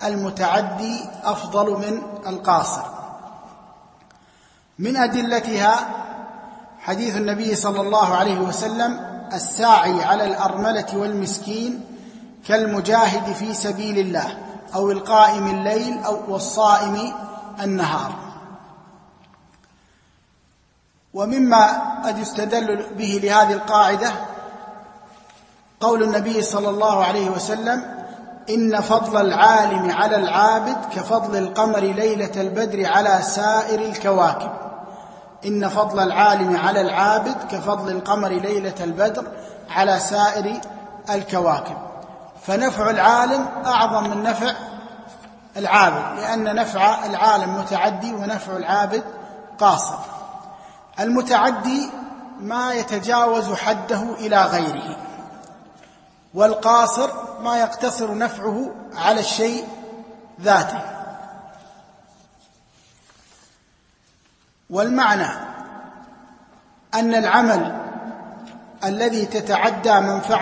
المتعدي أفضل من القاصر. من أدلتها حديث النبي صلى الله عليه وسلم: الساعي على الأرملة والمسكين كالمجاهد في سبيل الله، أو القائم الليل أو والصائم النهار. ومما قد يستدل به لهذه القاعدة قول النبي صلى الله عليه وسلم: إن فضل العالم على العابد كفضل القمر ليلة البدر على سائر الكواكب. إن فضل العالم على العابد كفضل القمر ليلة البدر على سائر الكواكب. فنفع العالم أعظم من نفع العابد، لأن نفع العالم متعدي ونفع العابد قاصر. المتعدي ما يتجاوز حده إلى غيره، والقاصر ما يقتصر نفعه على الشيء ذاته. والمعنى أن العمل الذي تتعدى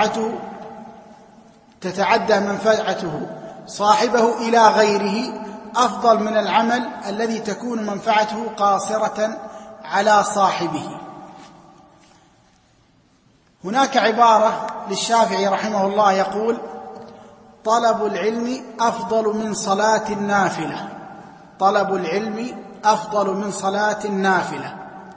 منفعته صاحبه إلى غيره أفضل من العمل الذي تكون منفعته قاصرة على صاحبه. هناك عبارة للشافعي رحمه الله يقول: طلب العلم أفضل من صلاة النافلة. طلب العلم أفضل من صلاة النافلة.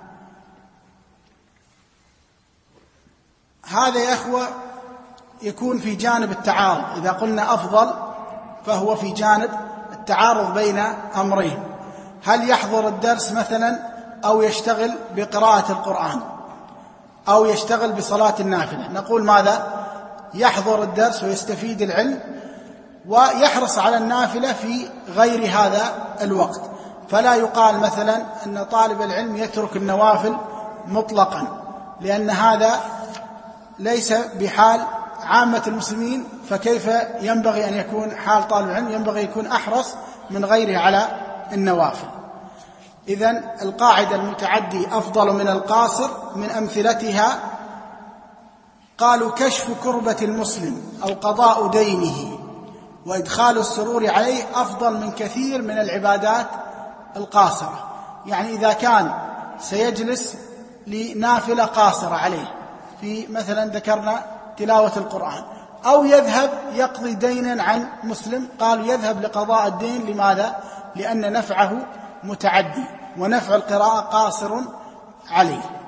هذا يا أخوة يكون في جانب التعارض. إذا قلنا أفضل فهو في جانب التعارض بين أمرين: هل يحضر الدرس مثلا أو يشتغل بقراءة القرآن أو يشتغل بصلاة النافلة؟ نقول ماذا؟ يحضر الدرس ويستفيد العلم ويحرص على النافلة في غير هذا الوقت. فلا يقال مثلا أن طالب العلم يترك النوافل مطلقا، لأن هذا ليس بحال عامة المسلمين. فكيف ينبغي أن يكون حال طالب العلم؟ ينبغي يكون أحرص من غيره على النوافل. إذن القاعدة: المتعدي أفضل من القاصر. من أمثلتها قالوا: كشف كربة المسلم أو قضاء دينه وإدخال السرور عليه أفضل من كثير من العبادات القاصرة. يعني إذا كان سيجلس لنافلة قاصرة عليه، في مثلا ذكرنا تلاوة القرآن، أو يذهب يقضي دينا عن مسلم، قالوا يذهب لقضاء الدين. لماذا؟ لأن نفعه متعدي ونفع القراءة قاصر عليه.